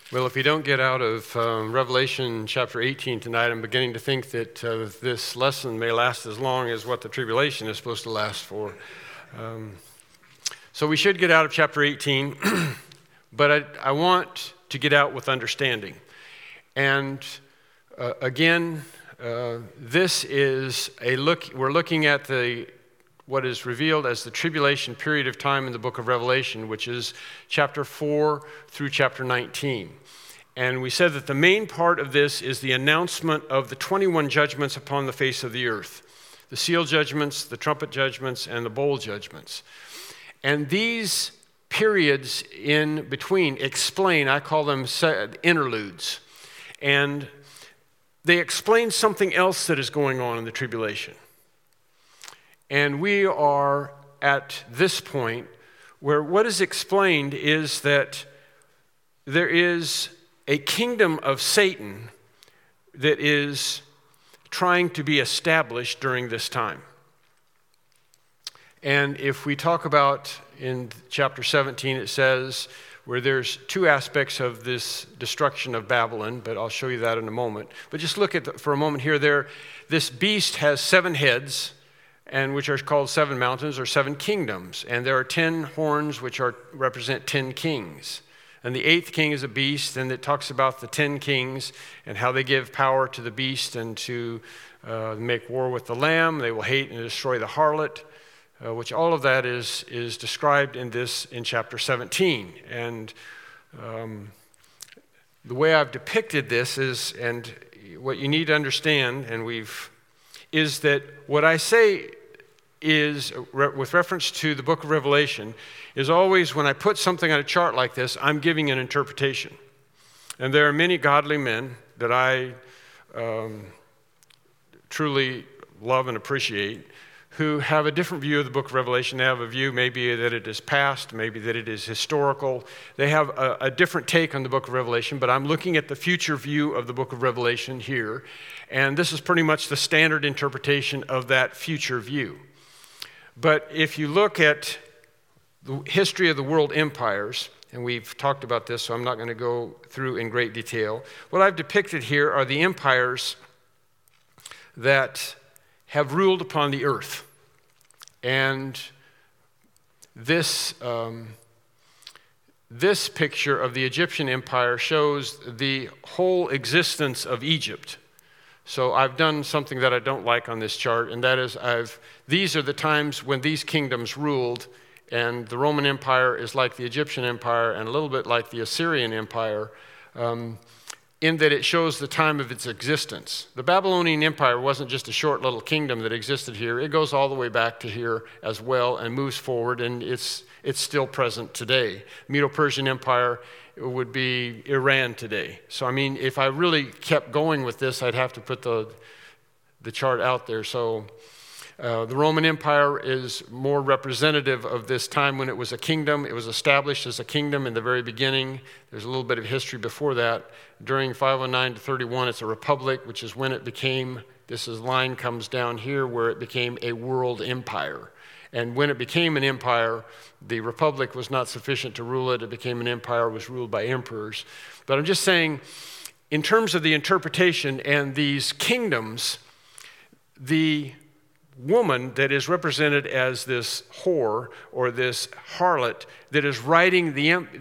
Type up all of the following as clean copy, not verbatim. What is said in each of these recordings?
Well, if you don't get out of Revelation chapter 18 tonight, I'm beginning to think that this lesson may last as long as what the tribulation is supposed to last for. So we should get out of chapter 18, but I want to get out with understanding. And again, this is a look, we're looking at what is revealed as the tribulation period of time in the book of Revelation, which is chapter 4 through chapter 19. And we said that the main part of this is the announcement of the 21 judgments upon the face of the earth. The seal judgments, the trumpet judgments, and the bowl judgments. And these periods in between explain, I call them interludes. And they explain something else that is going on in the tribulation. And we are at this point where what is explained is that there is a kingdom of Satan that is trying to be established during this time. And if we talk about in chapter 17, it says where there's two aspects of this destruction of Babylon, but I'll show you that in a moment. But just look at for a moment here. This beast has 7 heads, and which are called 7 mountains or 7 kingdoms. And there are 10 horns which represent 10 kings. And the 8th king is a beast, and it talks about the 10 kings and how they give power to the beast and to make war with the Lamb. They will hate and destroy the harlot, which all of that is described in chapter 17. And the way I've depicted this is, and what you need to understand, is that what I say is, with reference to the book of Revelation, is always when I put something on a chart like this, I'm giving an interpretation. And there are many godly men that I truly love and appreciate who have a different view of the book of Revelation. They have a view maybe that it is past, maybe that it is historical. They have a different take on the book of Revelation, but I'm looking at the future view of the book of Revelation here. And this is pretty much the standard interpretation of that future view. But if you look at the history of the world empires, and we've talked about this, so I'm not going to go through in great detail. What I've depicted here are the empires that have ruled upon the earth. And this picture of the Egyptian empire shows the whole existence of Egypt. So I've done something that I don't like on this chart, and that is these are the times when these kingdoms ruled, and the Roman Empire is like the Egyptian Empire and a little bit like the Assyrian Empire, in that it shows the time of its existence. The Babylonian Empire wasn't just a short little kingdom that existed here. It goes all the way back to here as well and moves forward, and it's still present today. Medo-Persian Empire would be Iran today. So, I mean, if I really kept going with this, I'd have to put the chart out there. So the Roman Empire is more representative of this time when it was a kingdom. It was established as a kingdom in the very beginning. There's a little bit of history before that. During 509 to 31, it's a republic, which is when it became, line comes down here, where it became a world empire. And when it became an empire, the republic was not sufficient to rule it. It became an empire, was ruled by emperors. But I'm just saying, in terms of the interpretation and these kingdoms, the woman that is represented as this whore or this harlot that is riding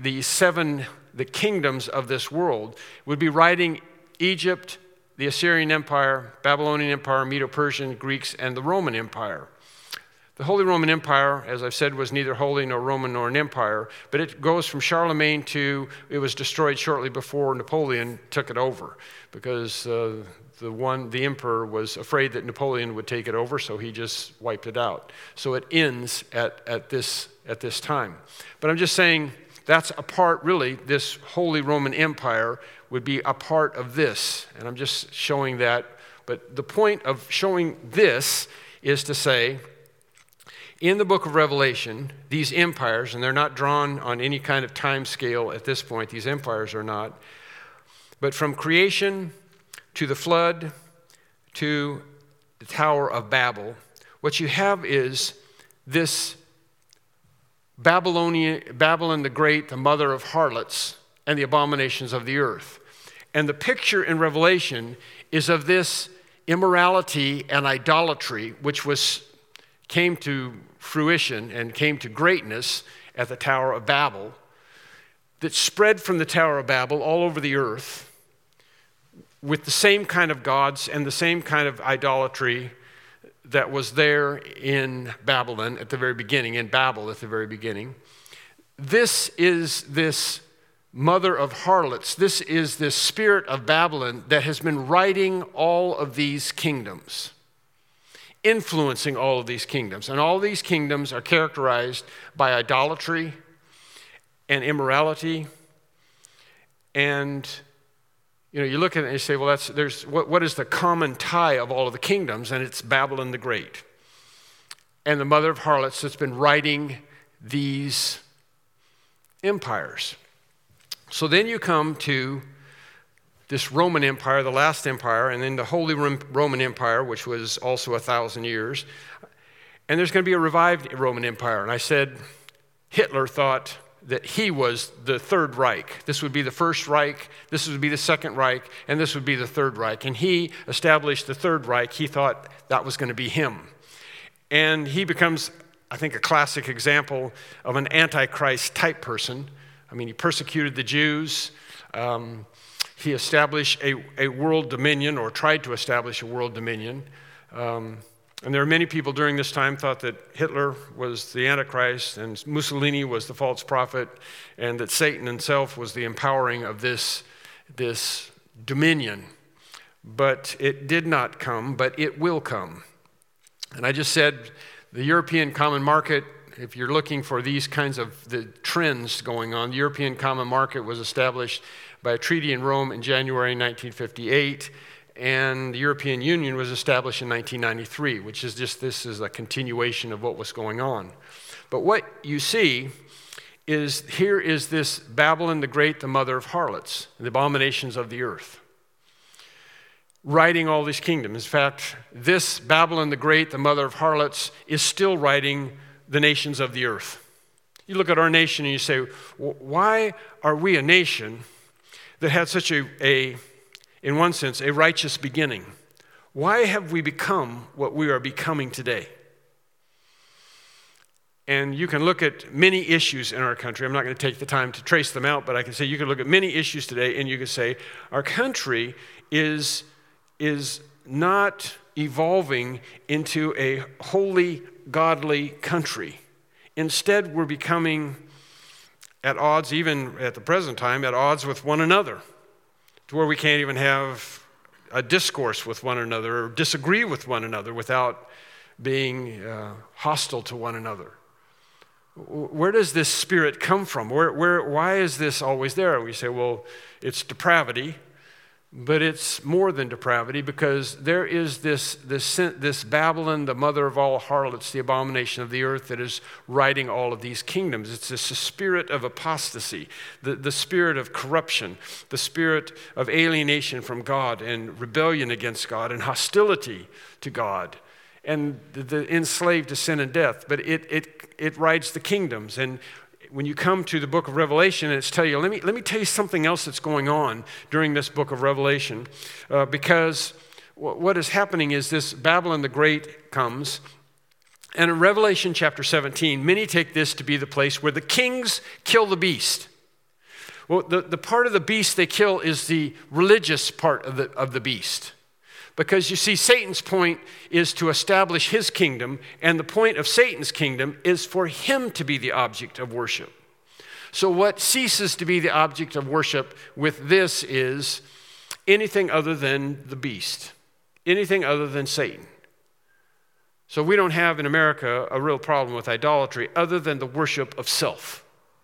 the kingdoms of this world would be riding Egypt, the Assyrian Empire, Babylonian Empire, Medo-Persian, Greeks, and the Roman Empire. The Holy Roman Empire, as I've said, was neither holy nor Roman nor an empire, but it goes from Charlemagne it was destroyed shortly before Napoleon took it over, because the emperor was afraid that Napoleon would take it over, so he just wiped it out. So it ends at this time. But I'm just saying that's a part, really, this Holy Roman Empire would be a part of this, and I'm just showing that. But the point of showing this is to say, in the book of Revelation, these empires, and they're not drawn on any kind of time scale at this point, these empires are not, but from creation to the flood to the Tower of Babel, what you have is this Babylon the Great, the mother of harlots, and the abominations of the earth. And the picture in Revelation is of this immorality and idolatry, which came to fruition and came to greatness at the Tower of Babel, that spread from the Tower of Babel all over the earth with the same kind of gods and the same kind of idolatry that was there in Babylon at the very beginning, in Babel at the very beginning. This is this mother of harlots. This is this spirit of Babylon that has been riding all of these kingdoms, influencing all of these kingdoms. And all these kingdoms are characterized by idolatry and immorality. And you look at it and you say, well, what is the common tie of all of the kingdoms? And it's Babylon the Great, and the mother of harlots that's been riding these empires. So then you come to this Roman Empire, the last empire, and then the Holy Roman Empire, which was also 1,000 years. And there's going to be a revived Roman Empire. And I said Hitler thought that he was the Third Reich. This would be the First Reich, this would be the Second Reich, and this would be the Third Reich. And he established the Third Reich. He thought that was going to be him. And he becomes, I think, a classic example of an Antichrist type person. I mean, he persecuted the Jews. He established a world dominion, or tried to establish a world dominion. And there are many people during this time thought that Hitler was the Antichrist and Mussolini was the false prophet, and that Satan himself was the empowering of this dominion. But it did not come, but it will come. And I just said the European Common Market, if you're looking for these kinds of the trends going on, the European Common Market was established by a treaty in Rome in January 1958. And the European Union was established in 1993, which is this is a continuation of what was going on. But what you see is here is this Babylon the Great, the mother of harlots, the abominations of the earth, riding all these kingdoms. In fact, this Babylon the Great, the mother of harlots, is still riding the nations of the earth. You look at our nation and you say, why are we a nation that had such in one sense, a righteous beginning? Why have we become what we are becoming today? And you can look at many issues in our country. I'm not going to take the time to trace them out, but I can say you can look at many issues today and you can say our country is not evolving into a holy, godly country. Instead, we're becoming at odds, even at the present time, at odds with one another, to where we can't even have a discourse with one another or disagree with one another without being hostile to one another. Where does this spirit come from? Why is this always there? We say, well, it's depravity, but it's more than depravity, because there is this Babylon, the mother of all harlots, the abomination of the earth, that is riding all of these kingdoms. It's this spirit of apostasy, the spirit of corruption, the spirit of alienation from God and rebellion against God and hostility to God, and the enslaved to sin and death. But it rides the kingdoms. And when you come to the book of Revelation, it's tell you, let me tell you something else that's going on during this book of Revelation, because what is happening is this Babylon the Great comes, and in Revelation chapter 17, many take this to be the place where the kings kill the beast. Well, the part of the beast they kill is the religious part of the beast. Because you see, Satan's point is to establish his kingdom, and the point of Satan's kingdom is for him to be the object of worship. So what ceases to be the object of worship with this is anything other than the beast, anything other than Satan. So we don't have in America a real problem with idolatry other than the worship of self,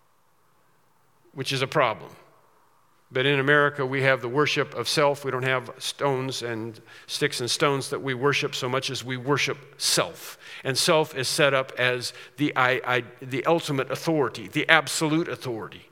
which is a problem. But in America, we have the worship of self. We don't have stones and sticks and stones that we worship so much as we worship self. And self is set up as the ultimate authority, the absolute authority.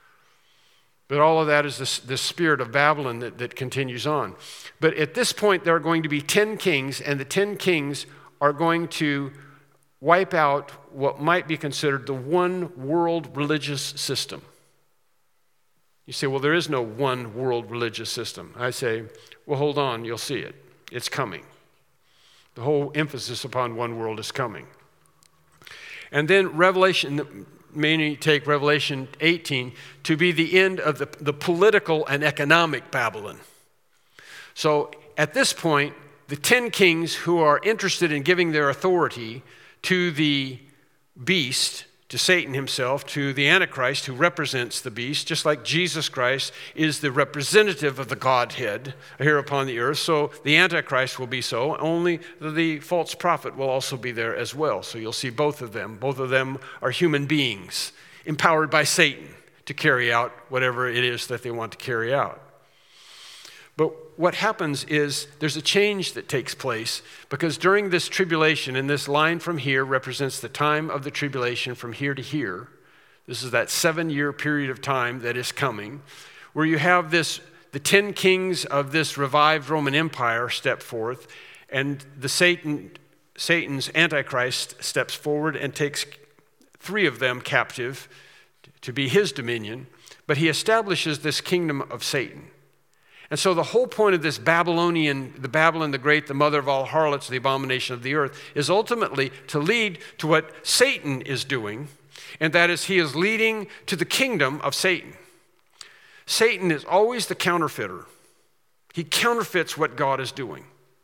But all of that is this spirit of Babylon that continues on. But at this point, there are going to be 10 kings, and the 10 kings are going to wipe out what might be considered the one world religious system. You say, well, there is no one world religious system. I say, well, hold on, you'll see it. It's coming. The whole emphasis upon one world is coming. And then many take Revelation 18 to be the end of the political and economic Babylon. So at this point, the 10 kings who are interested in giving their authority to the beast, to Satan himself, to the Antichrist who represents the beast, just like Jesus Christ is the representative of the Godhead here upon the earth, so the Antichrist will be so. Only the false prophet will also be there as well. So you'll see both of them. Both of them are human beings empowered by Satan to carry out whatever it is that they want to carry out. But what happens is there's a change that takes place because during this tribulation, and this line from here represents the time of the tribulation from here to here. This is that 7-year period of time that is coming, where you have the 10 kings of this revived Roman Empire step forth, and Satan's Antichrist steps forward and takes 3 of them captive to be his dominion, but he establishes this kingdom of Satan. And so the whole point of this Babylon the Great, the mother of all harlots, the abomination of the earth, is ultimately to lead to what Satan is doing, and that is he is leading to the kingdom of Satan. Satan is always the counterfeiter. He counterfeits what God is doing.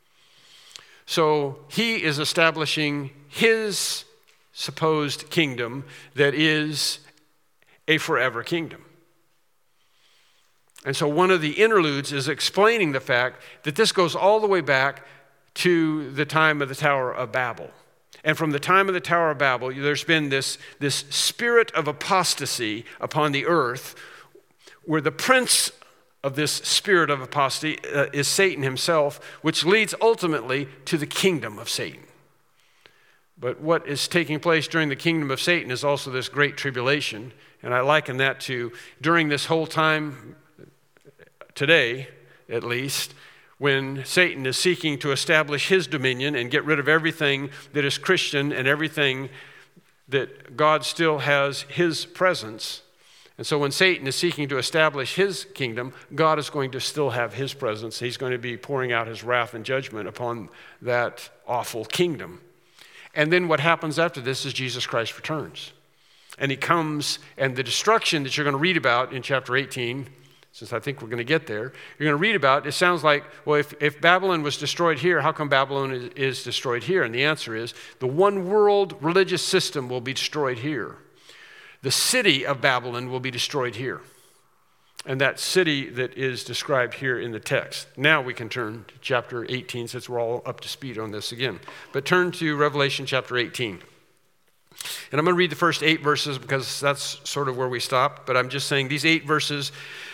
So he is establishing his supposed kingdom that is a forever kingdom. And so one of the interludes is explaining the fact that this goes all the way back to the time of the Tower of Babel. And from the time of the Tower of Babel, there's been this spirit of apostasy upon the earth, where the prince of this spirit of apostasy is Satan himself, which leads ultimately to the kingdom of Satan. But what is taking place during the kingdom of Satan is also this great tribulation. And I liken that to during this whole time, today, at least, when Satan is seeking to establish his dominion and get rid of everything that is Christian and everything that God still has his presence. And so when Satan is seeking to establish his kingdom, God is going to still have his presence. He's going to be pouring out his wrath and judgment upon that awful kingdom. And then what happens after this is Jesus Christ returns. And he comes, and the destruction that you're going to read about in chapter 18, since I think we're going to get there, you're going to read about, it sounds like, well, if Babylon was destroyed here, how come Babylon is destroyed here? And the answer is, the one world religious system will be destroyed here. The city of Babylon will be destroyed here. And that city that is described here in the text. Now we can turn to chapter 18, since we're all up to speed on this again. But turn to Revelation chapter 18. And I'm going to read the first 8 verses because that's sort of where we stopped. But I'm just saying these 8 verses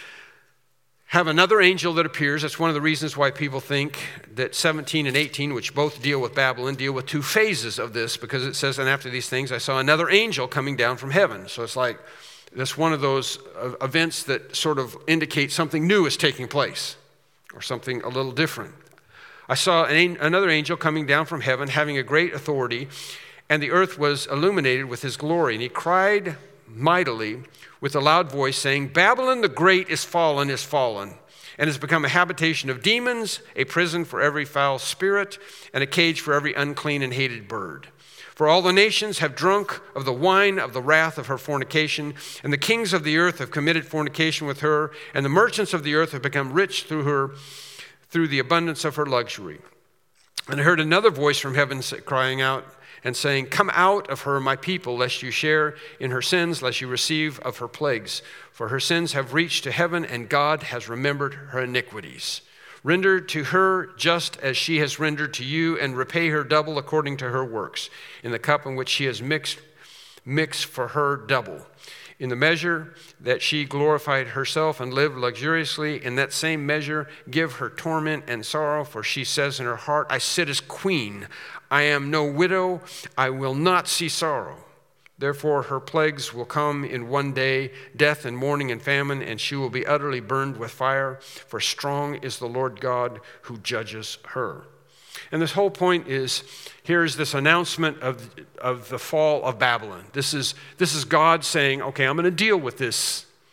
have another angel that appears. That's one of the reasons why people think that 17 and 18, which both deal with Babylon, deal with 2 phases of this, because it says, and after these things I saw another angel coming down from heaven. So it's like, that's one of those events that sort of indicate something new is taking place, or something a little different. I saw another angel coming down from heaven, having a great authority, and the earth was illuminated with his glory. And he cried mightily with a loud voice, saying, Babylon the Great is fallen, and has become a habitation of demons, a prison for every foul spirit, and a cage for every unclean and hated bird. For all the nations have drunk of the wine of the wrath of her fornication, and the kings of the earth have committed fornication with her, and the merchants of the earth have become rich through the abundance of her luxury. And I heard another voice from heaven crying out and saying, Come out of her, my people, lest you share in her sins, lest you receive of her plagues. For her sins have reached to heaven, and God has remembered her iniquities. Render to her just as she has rendered to you, and repay her double according to her works. In the cup in which she has mix for her double. In the measure that she glorified herself and lived luxuriously, in that same measure give her torment and sorrow, for she says in her heart, I sit as queen. I am no widow. I will not see sorrow. Therefore her plagues will come in one day, death and mourning and famine, and she will be utterly burned with fire, for strong is the Lord God who judges her. And this whole point is, here's this announcement of the fall of Babylon. This is God saying, okay, I'm going to deal with this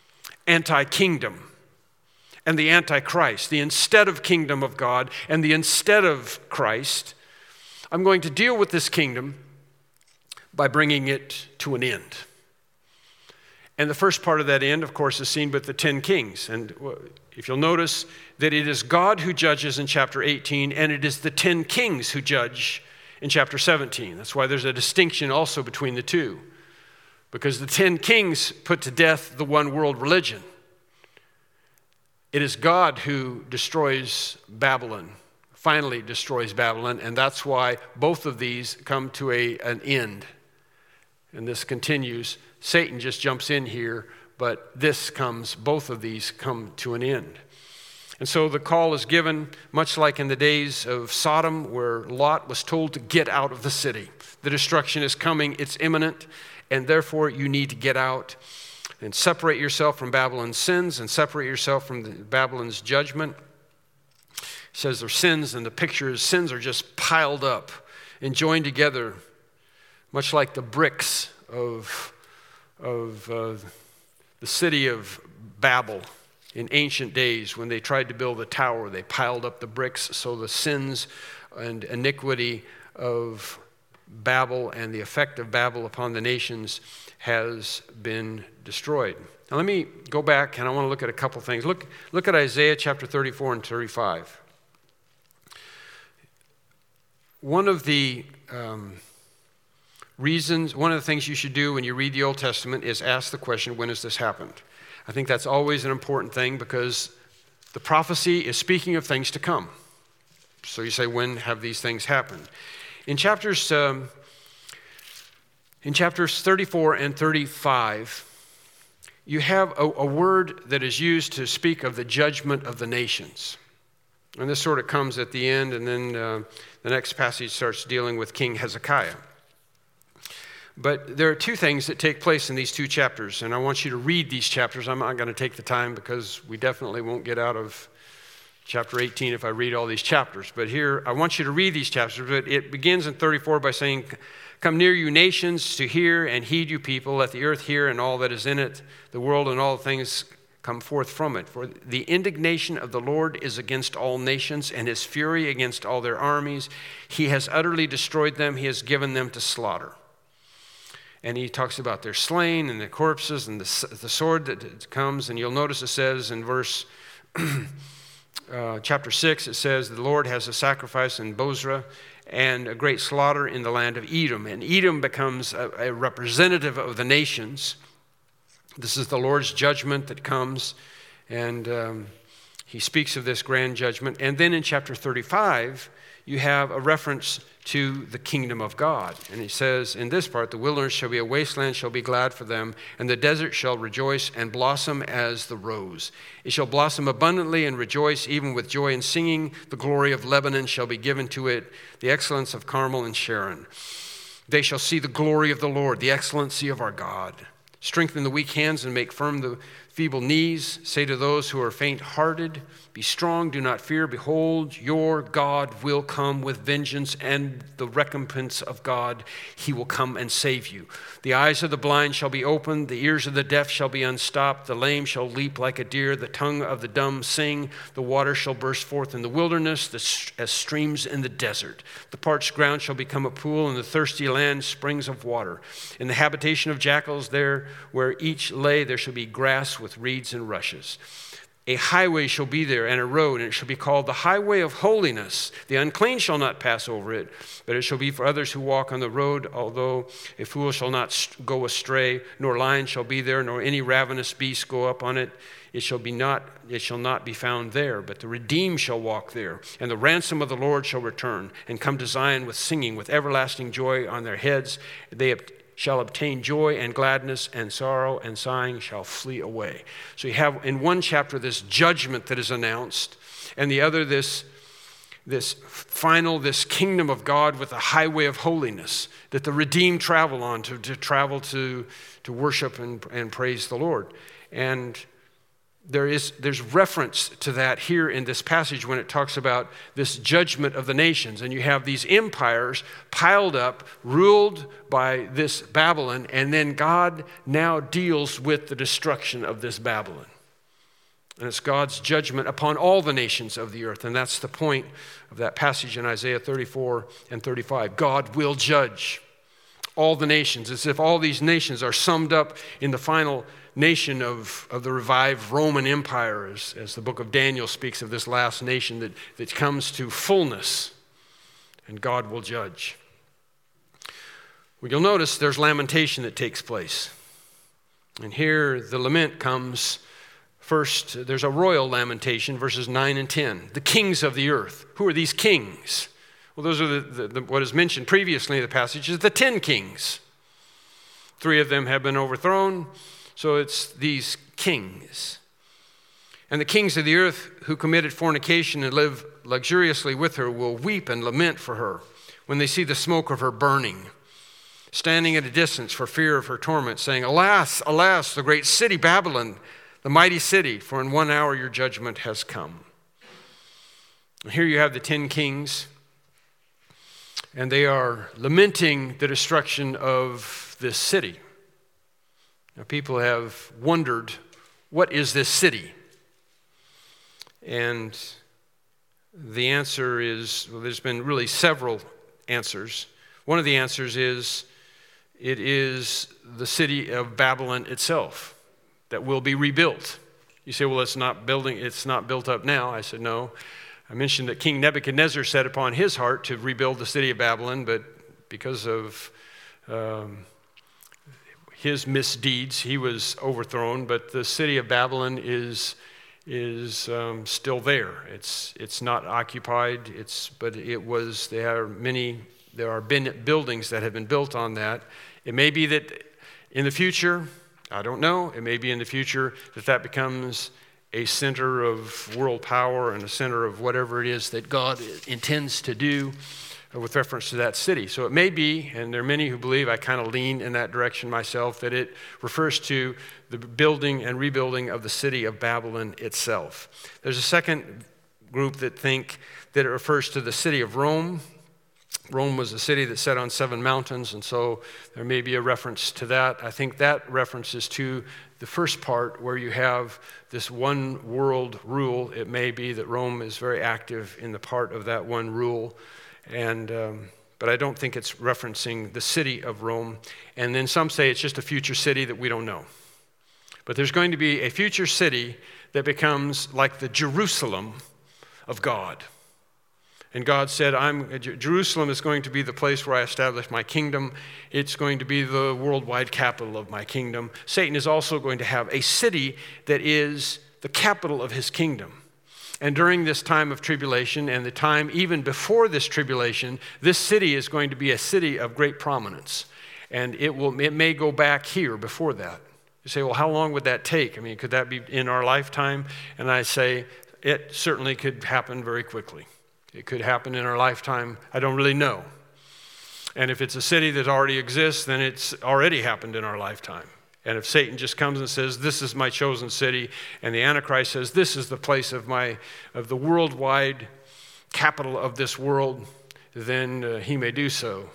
anti-kingdom and the antichrist, the instead of kingdom of God and the instead of Christ. I'm going to deal with this kingdom by bringing it to an end. And the first part of that end, of course, is seen with the 10 kings. And if you'll notice that it is God who judges in chapter 18, and it is the 10 kings who judge in chapter 17. That's why there's a distinction also between the two. Because the 10 kings put to death the one world religion. It is God who destroys Babylon, finally destroys Babylon, and that's why both of these come to an end. And this continues. Satan just jumps in here, but both of these come to an end. And so the call is given, much like in the days of Sodom, where Lot was told to get out of the city. The destruction is coming, it's imminent, and therefore you need to get out and separate yourself from Babylon's sins and separate yourself from Babylon's judgment. It says their sins, and the picture is sins are just piled up and joined together, much like the bricks of the city of Babel in ancient days. When they tried to build a tower, they piled up the bricks, so the sins and iniquity of Babel and the effect of Babel upon the nations has been destroyed. Now let me go back, and I want to look at a couple things. Look at Isaiah chapter 34 and 35. One of the things you should do when you read the Old Testament is ask the question, when has this happened? I think that's always an important thing, because the prophecy is speaking of things to come. So you say, when have these things happened? In chapters 34 and 35, you have a word that is used to speak of the judgment of the nations. And this sort of comes at the end, and then the next passage starts dealing with King Hezekiah. But there are two things that take place in these two chapters, and I want you to read these chapters. I'm not going to take the time, because we definitely won't get out of chapter 18 if I read all these chapters. But here, I want you to read these chapters. But it begins in 34 by saying, "Come near, you nations, to hear, and heed, you people. Let the earth hear, and all that is in it, the world and all things come forth from it. For the indignation of the Lord is against all nations, and his fury against all their armies. He has utterly destroyed them. He has given them to slaughter." And he talks about their slain and the corpses and the sword that comes. And you'll notice it says in verse chapter 6, it says, "The Lord has a sacrifice in Bozrah and a great slaughter in the land of Edom." And Edom becomes a representative of the nations. This is the Lord's judgment that comes, and he speaks of this grand judgment. And then in chapter 35, you have a reference to the kingdom of God. And he says in this part, "The wilderness shall be a wasteland, shall be glad for them, and the desert shall rejoice and blossom as the rose. It shall blossom abundantly and rejoice, even with joy and singing. The glory of Lebanon shall be given to it, the excellence of Carmel and Sharon. They shall see the glory of the Lord, the excellency of our God. Strengthen the weak hands and make firm the feeble knees. Say to those who are faint-hearted, be strong, do not fear. Behold, your God will come with vengeance, and the recompense of God, he will come and save you. The eyes of the blind shall be opened, the ears of the deaf shall be unstopped, the lame shall leap like a deer, the tongue of the dumb sing, the water shall burst forth in the wilderness, as streams in the desert. The parched ground shall become a pool, and the thirsty land springs of water. In the habitation of jackals, there where each lay, there shall be grass with reeds and rushes. A highway shall be there, and a road, and it shall be called the highway of holiness. The unclean shall not pass over it, but it shall be for others who walk on the road, although a fool shall not go astray, nor lion shall be there, nor any ravenous beast go up on it. It shall not be found there, but the redeemed shall walk there, and the ransom of the Lord shall return, and come to Zion with singing, with everlasting joy on their heads. They shall obtain joy and gladness, and sorrow and sighing shall flee away." So you have in one chapter this judgment that is announced, and the other this kingdom of God with a highway of holiness that the redeemed travel on to travel to worship and praise the Lord. And there's reference to that here in this passage when it talks about this judgment of the nations. And you have these empires piled up, ruled by this Babylon, and then God now deals with the destruction of this Babylon. And it's God's judgment upon all the nations of the earth. And that's the point of that passage in Isaiah 34 and 35. God will judge all the nations, as if all these nations are summed up in the final nation of the revived Roman Empire, as the book of Daniel speaks of this last nation that comes to fullness, and God will judge. Well, you'll notice there's lamentation that takes place. And here the lament comes first. There's a royal lamentation, verses 9 and 10. The kings of the earth. Who are these kings? Well, those are what is mentioned previously in the passage is the 10 kings. 3 of them have been overthrown, so it's these kings. And the kings of the earth who committed fornication and live luxuriously with her will weep and lament for her when they see the smoke of her burning, standing at a distance for fear of her torment, saying, "Alas, alas, the great city Babylon, the mighty city, for in 1 hour your judgment has come." And here you have the 10 kings, and they are lamenting the destruction of this city. Now, people have wondered, what is this city? And the answer is, well, there's been really several answers. One of the answers is, it is the city of Babylon itself that will be rebuilt. You say, well, it's not built up now. I said, no. I mentioned that King Nebuchadnezzar set upon his heart to rebuild the city of Babylon, but because of his misdeeds, he was overthrown. But the city of Babylon is still there. It's not occupied. There are buildings that have been built on that. It may be that in the future, I don't know. It may be in the future that becomes a center of world power and a center of whatever it is that God intends to do with reference to that city. So it may be, and there are many who believe, I kind of lean in that direction myself, that it refers to the building and rebuilding of the city of Babylon itself. There's a second group that think that it refers to the city of Rome. Rome was a city that sat on 7 mountains, and so there may be a reference to that. I think that references to the first part where you have this one world rule. It may be that Rome is very active in the part of that one rule, but I don't think it's referencing the city of Rome. And then some say it's just a future city that we don't know. But there's going to be a future city that becomes like the Jerusalem of God. And God said, Jerusalem is going to be the place where I establish my kingdom. It's going to be the worldwide capital of my kingdom. Satan is also going to have a city that is the capital of his kingdom. And during this time of tribulation and the time even before this tribulation, this city is going to be a city of great prominence. And it may go back here before that. You say, well, how long would that take? I mean, could that be in our lifetime? And I say, it certainly could happen very quickly. It could happen in our lifetime. I don't really know. And if it's a city that already exists, then it's already happened in our lifetime. And if Satan just comes and says, this is my chosen city, and the Antichrist says, this is the place of the worldwide capital of this world, then he may do so.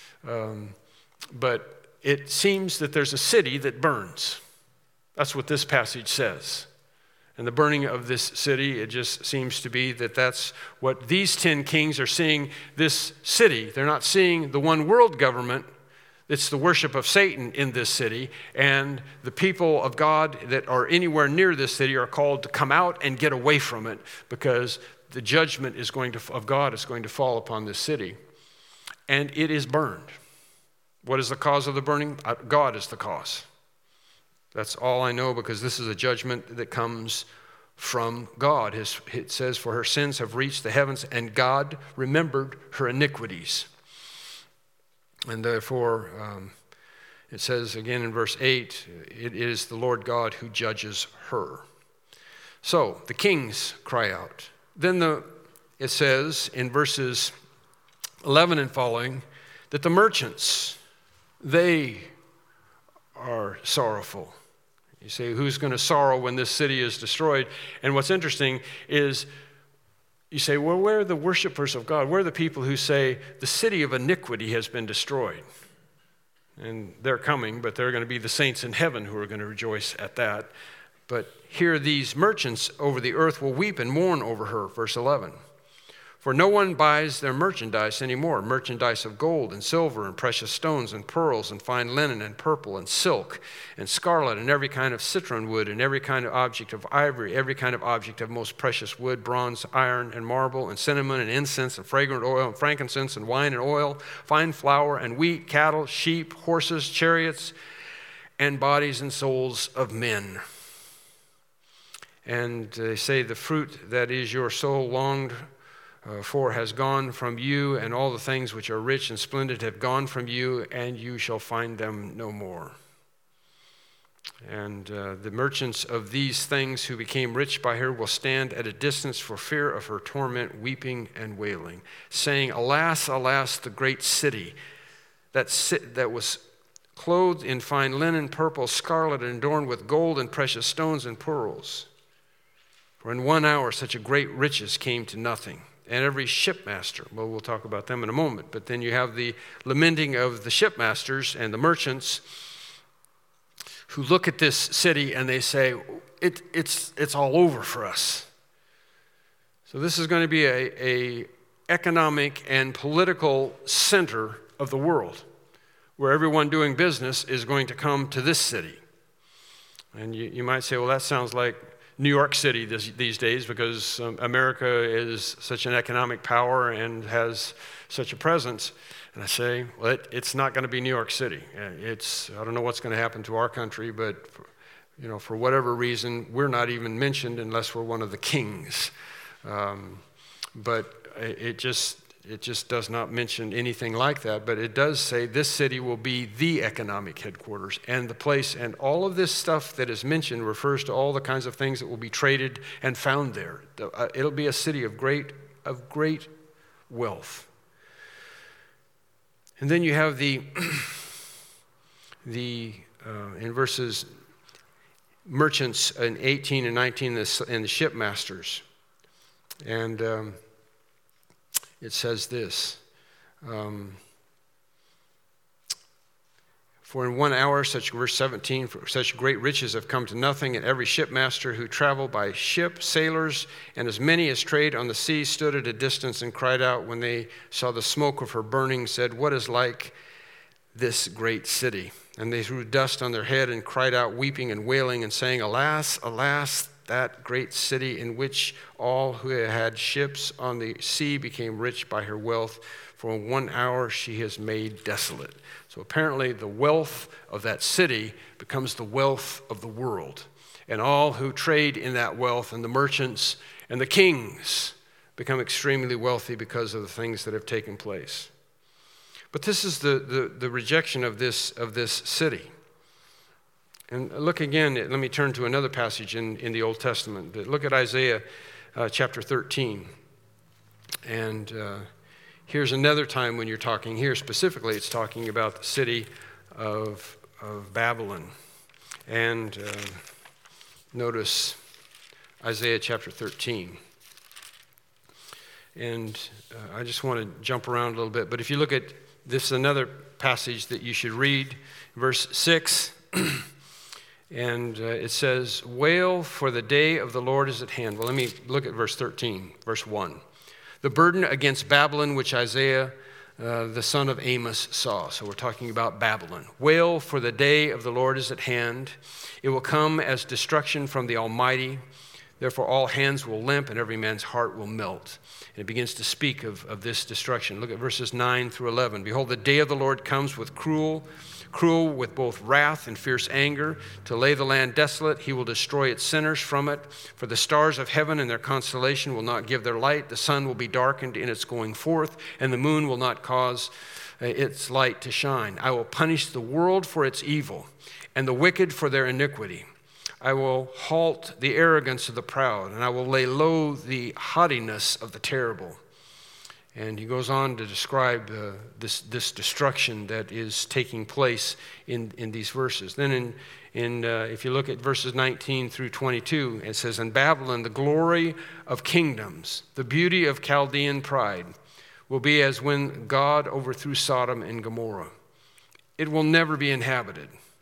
But it seems that there's a city that burns. That's what this passage says. And the burning of this city, it just seems to be that that's what these 10 kings are seeing this city. They're not seeing the one world government. It's the worship of Satan in this city. And the people of God that are anywhere near this city are called to come out and get away from it, because the judgment of God is going to fall upon this city. And it is burned. What is the cause of the burning? God is the cause. That's all I know, because this is a judgment that comes from God. It says, for her sins have reached the heavens, and God remembered her iniquities. And therefore, it says again in verse 8, it is the Lord God who judges her. So the kings cry out. Then it says in verses 11 and following that the merchants, they are sorrowful. You say, who's going to sorrow when this city is destroyed? And what's interesting is, you say, well, where are the worshipers of God? Where are the people who say the city of iniquity has been destroyed? And they're coming, but they're going to be the saints in heaven who are going to rejoice at that. But here these merchants over the earth will weep and mourn over her, verse 11. For no one buys their merchandise anymore, merchandise of gold and silver and precious stones and pearls and fine linen and purple and silk and scarlet and every kind of citron wood and every kind of object of ivory, every kind of object of most precious wood, bronze, iron, and marble, and cinnamon and incense and fragrant oil and frankincense and wine and oil, fine flour and wheat, cattle, sheep, horses, chariots, and bodies and souls of men. And they say, the fruit that is your soul longed for has gone from you, and all the things which are rich and splendid have gone from you, and you shall find them no more. And the merchants of these things who became rich by her will stand at a distance for fear of her torment, weeping and wailing, saying, Alas, alas, the great city that was clothed in fine linen, purple, scarlet, and adorned with gold and precious stones and pearls. For in 1 hour such a great riches came to nothing. And every shipmaster, well, we'll talk about them in a moment, but then you have the lamenting of the shipmasters and the merchants who look at this city and they say, it's all over for us. So this is going to be a economic and political center of the world, where everyone doing business is going to come to this city. And you might say, well, that sounds like New York City these days, because America is such an economic power and has such a presence. And I say, well, it's not going to be New York City. I don't know what's going to happen to our country, but for whatever reason, we're not even mentioned unless we're one of the kings. But it just does not mention anything like that, but it does say this city will be the economic headquarters and the place, and all of this stuff that is mentioned refers to all the kinds of things that will be traded and found there. It'll be a city of great wealth. And then you have the in verses merchants in 18 and 19 and the shipmasters, and it says this, for in 1 hour, verse 17, for such great riches have come to nothing, and every shipmaster who traveled by ship, sailors, and as many as trade on the sea stood at a distance and cried out when they saw the smoke of her burning, said, What is like this great city? And they threw dust on their head and cried out, weeping and wailing and saying, Alas, alas, that great city in which all who had ships on the sea became rich by her wealth, for in 1 hour she has made desolate. So apparently the wealth of that city becomes the wealth of the world. And all who trade in that wealth, and the merchants and the kings, become extremely wealthy because of the things that have taken place. But this is the rejection of this city. And look again, let me turn to another passage in the Old Testament. Look at Isaiah chapter 13. And here's another time when you're talking here specifically, it's talking about the city of Babylon. And notice Isaiah chapter 13. And I just want to jump around a little bit. But if you look at this, another passage that you should read, verse 6. And it says, Wail, for the day of the Lord is at hand. Well, let me look at verse 13, verse 1. The burden against Babylon, which Isaiah, the son of Amos, saw. So we're talking about Babylon. Wail, for the day of the Lord is at hand. It will come as destruction from the Almighty. Therefore all hands will limp and every man's heart will melt. And it begins to speak of this destruction. Look at verses 9 through 11. Behold, the day of the Lord comes with cruel with both wrath and fierce anger, to lay the land desolate. He will destroy its sinners from it. For the stars of heaven and their constellation will not give their light. The sun will be darkened in its going forth, and the moon will not cause its light to shine. I will punish the world for its evil, and the wicked for their iniquity. I will halt the arrogance of the proud, and I will lay low the haughtiness of the terrible. And he goes on to describe this destruction that is taking place in these verses. Then if you look at verses 19 through 22, it says, In Babylon, the glory of kingdoms, the beauty of Chaldean pride, will be as when God overthrew Sodom and Gomorrah. It will never be inhabited.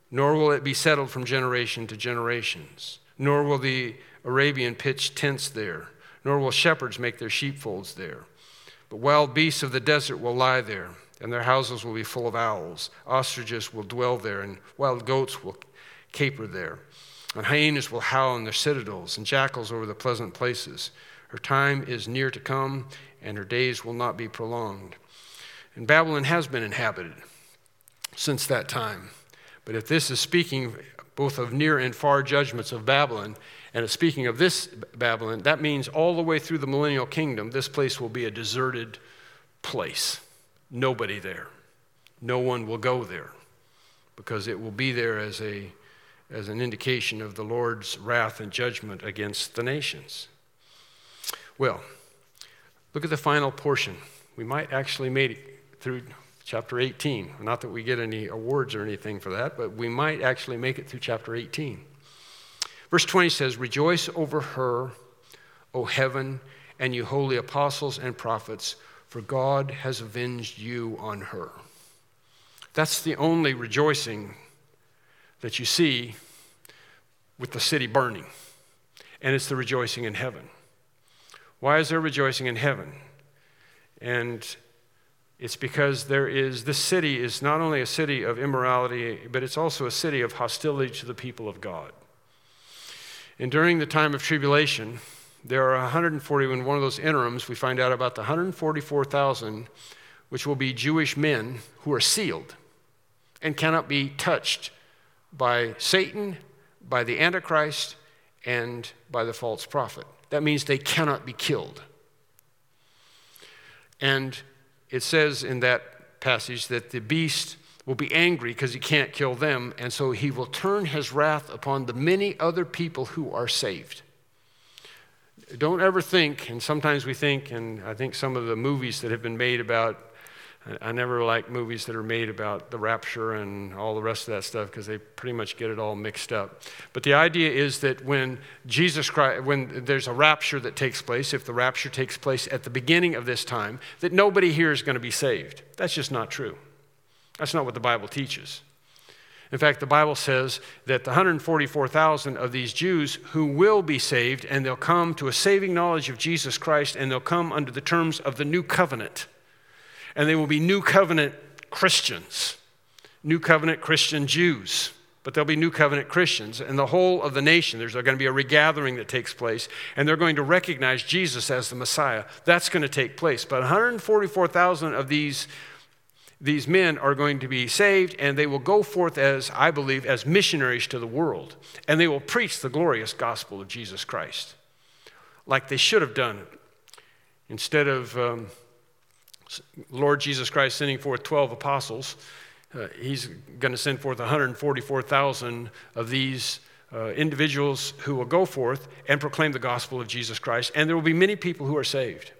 nor will it be settled from generation to generations. Nor will the Arabian pitch tents there, nor will shepherds make their sheepfolds there. But wild beasts of the desert will lie there, and their houses will be full of owls. Ostriches will dwell there, and wild goats will caper there. And hyenas will howl in their citadels, and jackals over the pleasant places. Her time is near to come, and her days will not be prolonged. And Babylon has been inhabited since that time. But if this is speaking both of near and far judgments of Babylon, and it's speaking of this Babylon, that means all the way through the millennial kingdom, this place will be a deserted place. Nobody there. No one will go there, because it will be there as an indication of the Lord's wrath and judgment against the nations. Well, look at the final portion. We might actually make it through chapter 18. Not that we get any awards or anything for that, but we might actually make it through chapter 18. Verse 20 says, "Rejoice over her, O heaven, and you holy apostles and prophets, for God has avenged you on her." That's the only rejoicing that you see with the city burning, and it's the rejoicing in heaven. Why is there rejoicing in heaven? And it's because this city is not only a city of immorality, but it's also a city of hostility to the people of God. And during the time of tribulation, there are 140, in one of those interims, we find out about the 144,000, which will be Jewish men who are sealed and cannot be touched by Satan, by the Antichrist, and by the false prophet. That means they cannot be killed. And it says in that passage that the beast will be angry because he can't kill them, and so he will turn his wrath upon the many other people who are saved. Don't ever think, and sometimes we think, and I think some of the movies that have been made about, I never like movies that are made about the rapture and all the rest of that stuff because they pretty much get it all mixed up. But the idea is that when Jesus Christ, when there's a rapture that takes place, if the rapture takes place at the beginning of this time, that nobody here is going to be saved. That's just not true. That's not what the Bible teaches. In fact, the Bible says that the 144,000 of these Jews who will be saved, and they'll come to a saving knowledge of Jesus Christ, and they'll come under the terms of the new covenant. And they will be new covenant Christians, new covenant Christian Jews, but they'll be new covenant Christians. And the whole of the nation, there's going to be a regathering that takes place, and they're going to recognize Jesus as the Messiah. That's going to take place. But 144,000 of these men are going to be saved, and they will go forth as, I believe, as missionaries to the world. And they will preach the glorious gospel of Jesus Christ, like they should have done. Instead of Lord Jesus Christ sending forth 12 apostles, he's going to send forth 144,000 of these individuals who will go forth and proclaim the gospel of Jesus Christ, and there will be many people who are saved.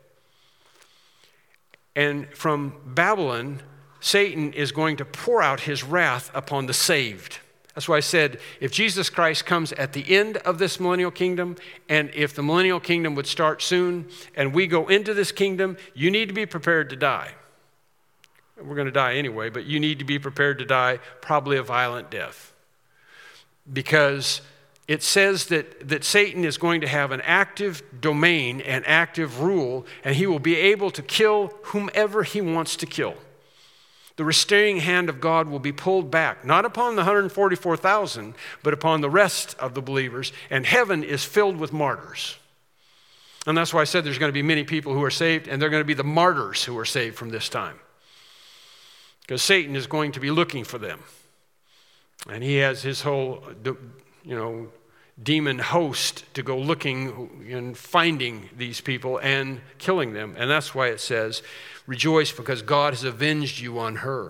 And from Babylon, Satan is going to pour out his wrath upon the saved. That's why I said, if Jesus Christ comes at the end of this millennial kingdom, and if the millennial kingdom would start soon, and we go into this kingdom, you need to be prepared to die. We're going to die anyway, but you need to be prepared to die probably a violent death. Because it says that Satan is going to have an active domain and active rule, and he will be able to kill whomever he wants to kill. The restraining hand of God will be pulled back, not upon the 144,000, but upon the rest of the believers, and heaven is filled with martyrs. And that's why I said there's going to be many people who are saved, and they're going to be the martyrs who are saved from this time. Because Satan is going to be looking for them. And he has his whole, demon host to go looking and finding these people and killing them. And that's why it says, rejoice because God has avenged you on her.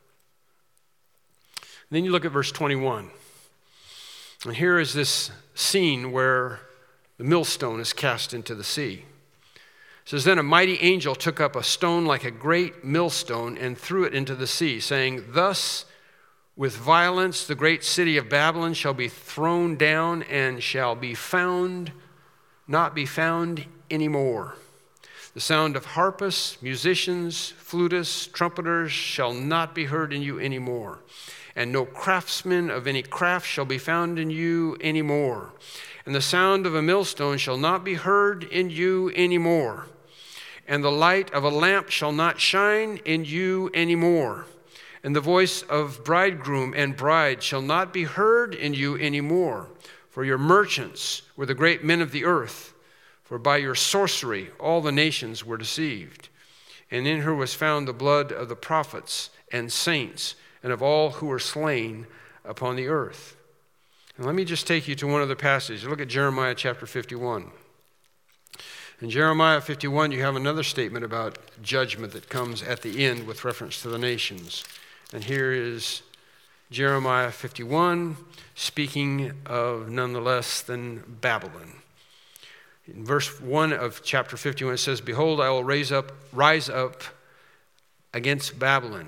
And then you look at verse 21. And here is this scene where the millstone is cast into the sea. It says, then a mighty angel took up a stone like a great millstone and threw it into the sea, saying, thus with violence the great city of Babylon shall be thrown down and shall not be found anymore. The sound of harpists, musicians, flutists, trumpeters shall not be heard in you anymore. and no craftsman of any craft shall be found in you any more. And the sound of a millstone shall not be heard in you any more. And the light of a lamp shall not shine in you any more. And the voice of bridegroom and bride shall not be heard in you any more. For your merchants were the great men of the earth. For by your sorcery all the nations were deceived. And in her was found the blood of the prophets and saints and of all who were slain upon the earth. And let me just take you to one other passage. Look at Jeremiah chapter 51. In Jeremiah 51, you have another statement about judgment that comes at the end with reference to the nations. And here is Jeremiah 51, speaking of none the less than Babylon. In verse 1 of chapter 51, it says, "Behold, I will rise up against Babylon,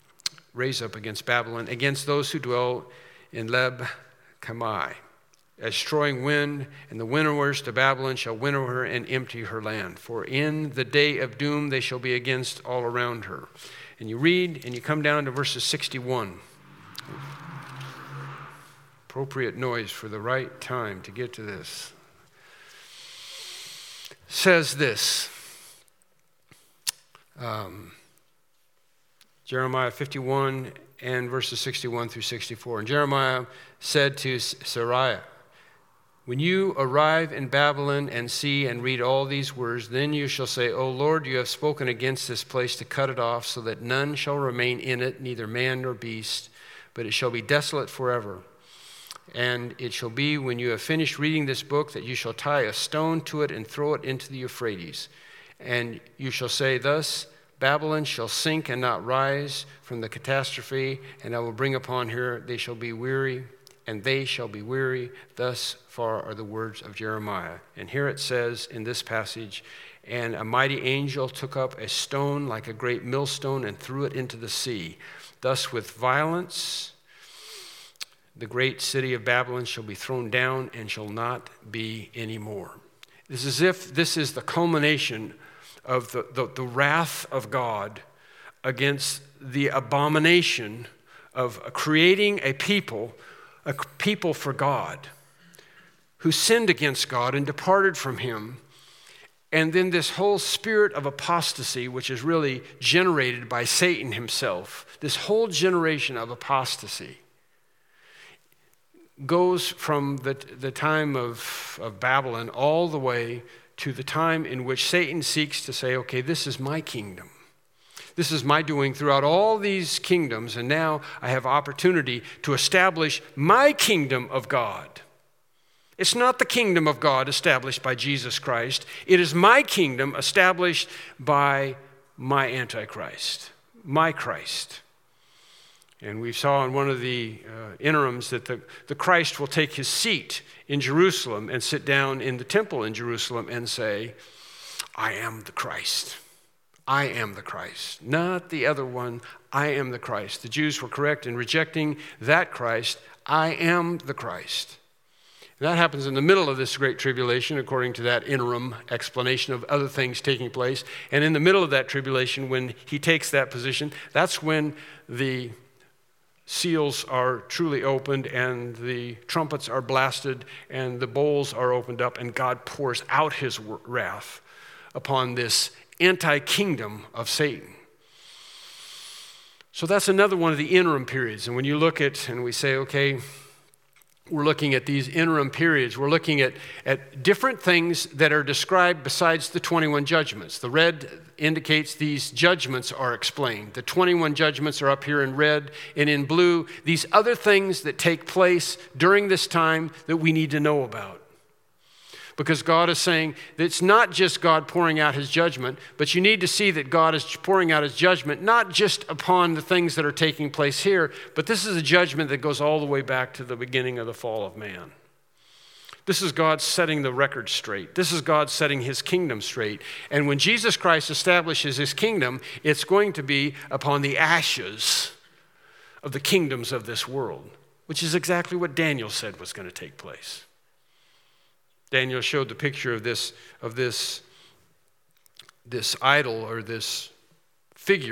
against those who dwell in Leb-Kamai, a destroying wind, and the winnowers to Babylon shall winnow her and empty her land. For in the day of doom they shall be against all around her." And you read, and you come down to verses 61. Appropriate noise for the right time to get to this. Says this, Jeremiah 51 and verses 61 through 64. And Jeremiah said to Seraiah, "When you arrive in Babylon and see and read all these words, then you shall say, O Lord, you have spoken against this place to cut it off, so that none shall remain in it, neither man nor beast, but it shall be desolate forever. And it shall be when you have finished reading this book that you shall tie a stone to it and throw it into the Euphrates. And you shall say, thus Babylon shall sink and not rise from the catastrophe, and I will bring upon her, they shall be weary, and they shall be weary. Thus far are the words of Jeremiah." And here it says in this passage, "And a mighty angel took up a stone like a great millstone and threw it into the sea. Thus with violence the great city of Babylon shall be thrown down and shall not be any more." It's as if this is the culmination of the wrath of God against the abomination of creating a people for God, who sinned against God and departed from him. And then this whole spirit of apostasy, which is really generated by Satan himself, this whole generation of apostasy goes from the time of Babylon all the way to the time in which Satan seeks to say, okay, this is my kingdom. This is my doing throughout all these kingdoms, and now I have opportunity to establish my kingdom of God. It's not the kingdom of God established by Jesus Christ. It is my kingdom established by my Antichrist, my Christ. And we saw in one of the interims that the Christ will take his seat in Jerusalem and sit down in the temple in Jerusalem and say, I am the Christ. I am the Christ. Not the other one. I am the Christ. The Jews were correct in rejecting that Christ. I am the Christ. And that happens in the middle of this great tribulation, according to that interim explanation of other things taking place. And in the middle of that tribulation, when he takes that position, that's when the seals are truly opened and the trumpets are blasted and the bowls are opened up and God pours out his wrath upon this anti-kingdom of Satan. So that's another one of the interim periods. And when you look at, and we say, okay, we're looking at these interim periods. We're looking at different things that are described besides the 21 judgments. The red indicates these judgments are explained. The 21 judgments are up here in red, and in blue, these other things that take place during this time that we need to know about. Because God is saying that it's not just God pouring out his judgment, but you need to see that God is pouring out his judgment not just upon the things that are taking place here, but this is a judgment that goes all the way back to the beginning of the fall of man. This is God setting the record straight. This is God setting his kingdom straight. And when Jesus Christ establishes his kingdom, it's going to be upon the ashes of the kingdoms of this world, which is exactly what Daniel said was going to take place. Daniel showed the picture of this idol or this figure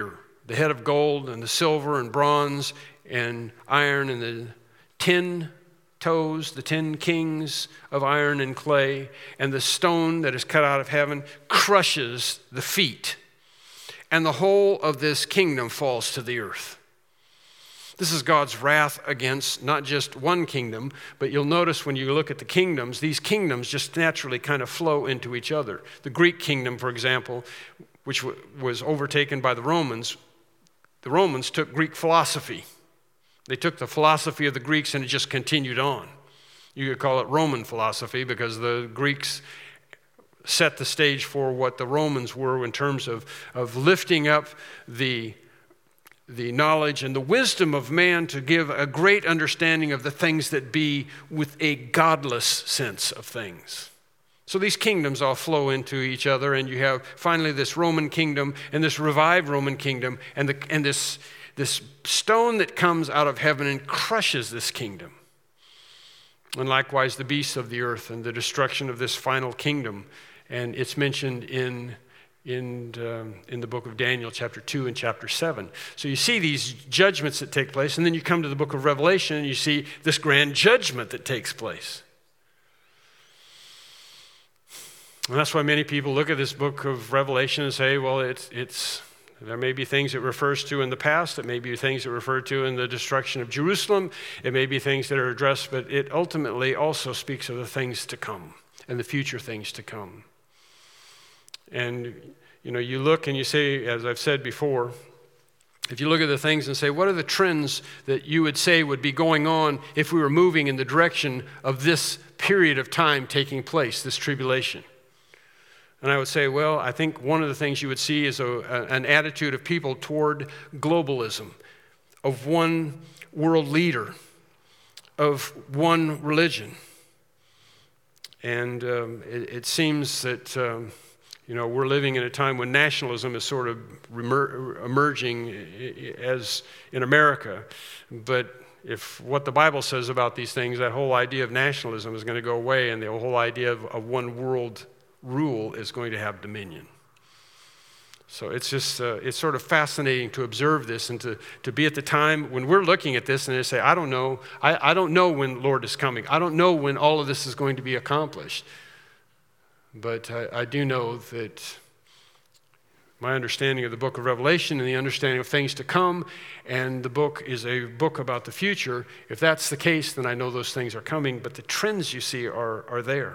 the head of gold and the silver and bronze and iron and the 10 toes, the 10 kings of iron and clay, and the stone that is cut out of heaven crushes the feet. And the whole of this kingdom falls to the earth. This is God's wrath against not just one kingdom, but you'll notice when you look at the kingdoms, these kingdoms just naturally kind of flow into each other. The Greek kingdom, for example, which was overtaken by the Romans took Greek philosophy. They took the philosophy of the Greeks and it just continued on. You could call it Roman philosophy because the Greeks set the stage for what the Romans were in terms of lifting up the knowledge and the wisdom of man to give a great understanding of the things that be with a godless sense of things. So these kingdoms all flow into each other, and you have finally this Roman kingdom and this revived Roman kingdom and this stone that comes out of heaven and crushes this kingdom. And likewise the beasts of the earth and the destruction of this final kingdom. And it's mentioned in the book of Daniel, chapter 2 and chapter 7. So you see these judgments that take place, and then you come to the book of Revelation and you see this grand judgment that takes place. And that's why many people look at this book of Revelation and say, well, there may be things it refers to in the past, it may be things it referred to in the destruction of Jerusalem, it may be things that are addressed, but it ultimately also speaks of the things to come and the future things to come. And, you look and you say, as I've said before, if you look at the things and say, what are the trends that you would say would be going on if we were moving in the direction of this period of time taking place, this tribulation? And I would say, well, I think one of the things you would see is an attitude of people toward globalism, of one world leader, of one religion. And it seems that, we're living in a time when nationalism is sort of emerging as in America. But if what the Bible says about these things, that whole idea of nationalism is going to go away, and the whole idea of one world rule is going to have dominion. So it's just, it's sort of fascinating to observe this and to be at the time when we're looking at this and they say, I don't know. I don't know when Lord is coming. I don't know when all of this is going to be accomplished. But I do know that my understanding of the book of Revelation and the understanding of things to come, and the book is a book about the future. If that's the case, then I know those things are coming, but the trends you see are there.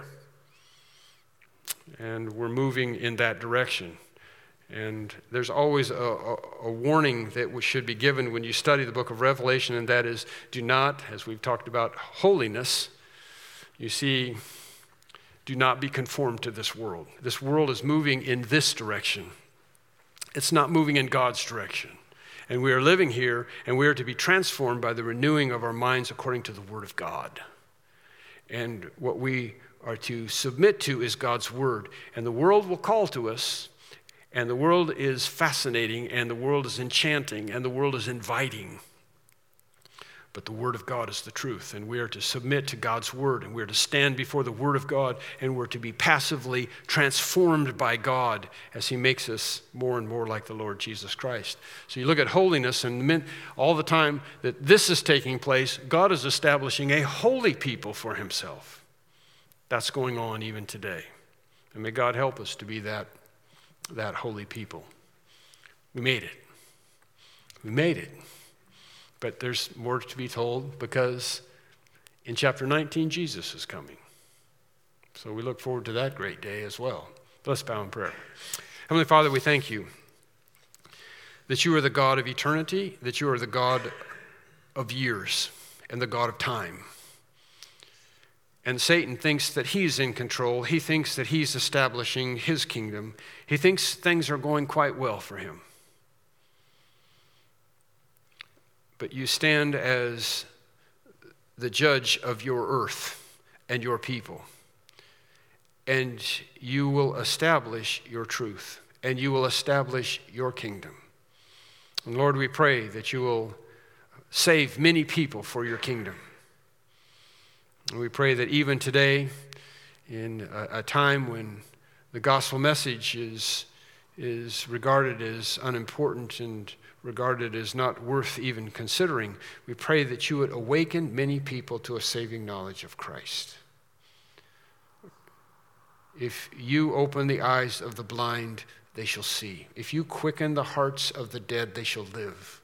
And we're moving in that direction. And there's always a warning that should be given when you study the book of Revelation, and that is, do not, as we've talked about holiness, you see, do not be conformed to this world. This world is moving in this direction. It's not moving in God's direction. And we are living here, and we are to be transformed by the renewing of our minds according to the Word of God. And what we are to submit to is God's Word. And the world will call to us, and the world is fascinating, and the world is enchanting, and the world is inviting. But the Word of God is the truth, and we are to submit to God's Word, and we are to stand before the Word of God, and we're to be passively transformed by God as He makes us more and more like the Lord Jesus Christ. So you look at holiness, and all the time that this is taking place, God is establishing a holy people for Himself. That's going on even today. And may God help us to be that holy people. We made it. We made it. But there's more to be told because in chapter 19, Jesus is coming. So we look forward to that great day as well. Let's bow in prayer. Heavenly Father, we thank you that you are the God of eternity, that you are the God of years and the God of time. And Satan thinks that he's in control. He thinks that he's establishing his kingdom. He thinks things are going quite well for him. But you stand as the judge of your earth and your people. And you will establish your truth. And you will establish your kingdom. And Lord, we pray that you will save many people for your kingdom. And we pray that even today, in a time when the gospel message is regarded as unimportant and regarded as not worth even considering. We pray that you would awaken many people to a saving knowledge of Christ. If you open the eyes of the blind, they shall see. If you quicken the hearts of the dead, they shall live.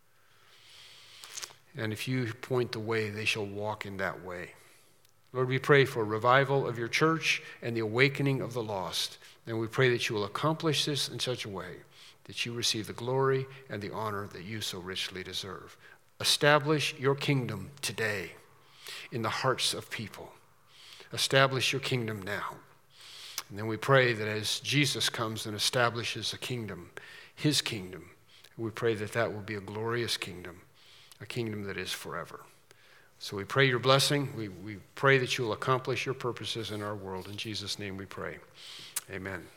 And if you point the way, they shall walk in that way. Lord, we pray for revival of your church and the awakening of the lost. And we pray that you will accomplish this in such a way that you receive the glory and the honor that you so richly deserve. Establish your kingdom today in the hearts of people. Establish your kingdom now. And then we pray that as Jesus comes and establishes a kingdom, his kingdom, we pray that that will be a glorious kingdom, a kingdom that is forever. So we pray your blessing. We pray that you will accomplish your purposes in our world. In Jesus' name we pray. Amen.